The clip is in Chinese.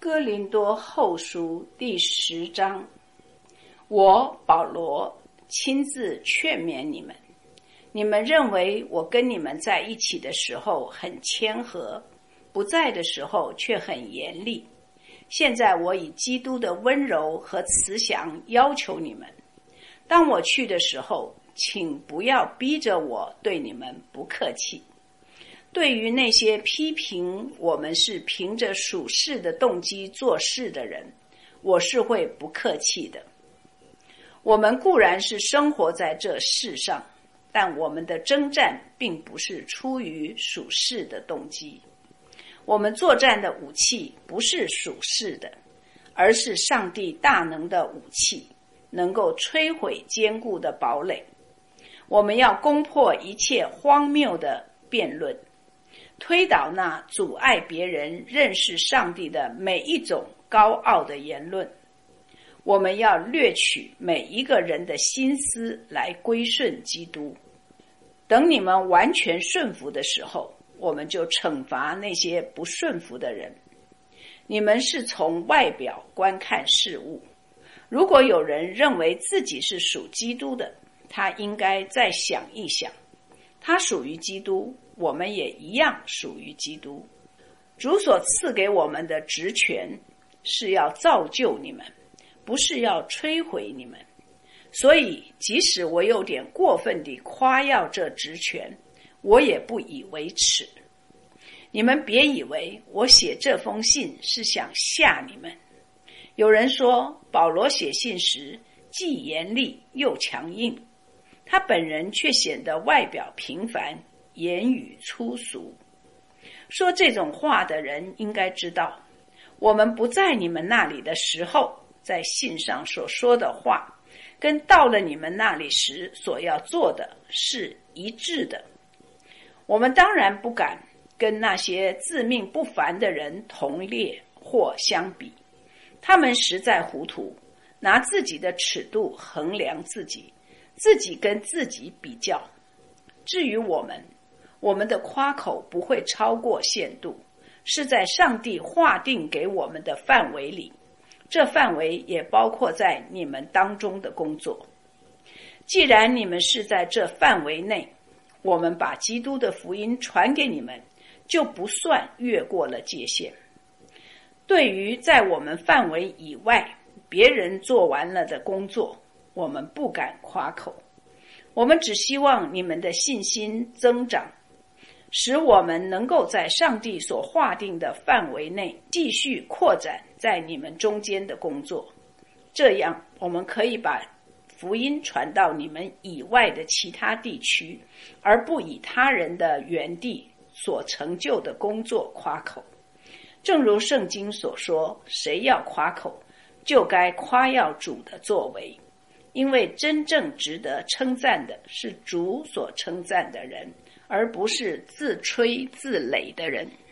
哥林多后书第10章，我保罗亲自劝勉你们。你们认为我跟你们在一起的时候很谦和，不在的时候却很严厉。现在我以基督的温柔和慈祥要求你们，当我去的时候，请不要逼着我对你们不客气。对于那些批评我们是凭着属世的动机做事的人，我是会不客气的。我们固然是生活在这世上，但我们的征战并不是出于属世的动机。我们作战的武器不是属世的，而是上帝大能的武器，能够摧毁坚固的堡垒。我们要攻破一切荒谬的辩论，推倒那阻碍别人认识上帝的每一种高傲的言论。我们要掠取每一个人的心思来归顺基督。等你们完全顺服的时候，我们就惩罚那些不顺服的人。你们是从外表观看事物，如果有人认为自己是属基督的，他应该再想一想，他属于基督，我们也一样属于基督。主所赐给我们的职权是要造就你们，不是要摧毁你们。所以即使我有点过分地夸耀这职权，我也不以为耻。你们别以为我写这封信是想吓你们。有人说保罗写信时既严厉又强硬，他本人却显得外表平凡，言语粗俗。说这种话的人应该知道，我们不在你们那里的时候，在信上所说的话，跟到了你们那里时所要做的是一致的。我们当然不敢跟那些自命不凡的人同列或相比，他们实在糊涂，拿自己的尺度衡量自己，自己跟自己比较。至于我们的夸口不会超过限度，是在上帝划定给我们的范围里，这范围也包括在你们当中的工作。既然你们是在这范围内，我们把基督的福音传给你们，就不算越过了界限。对于在我们范围以外别人做完了的工作，我们不敢夸口。我们只希望你们的信心增长，使我们能够在上帝所划定的范围内继续扩展在你们中间的工作。这样我们可以把福音传到你们以外的其他地区，而不以他人的原地所成就的工作夸口。正如圣经所说，谁要夸口，就该夸耀主的作为，因为真正值得称赞的是主所称赞的人，而不是自吹自擂的人。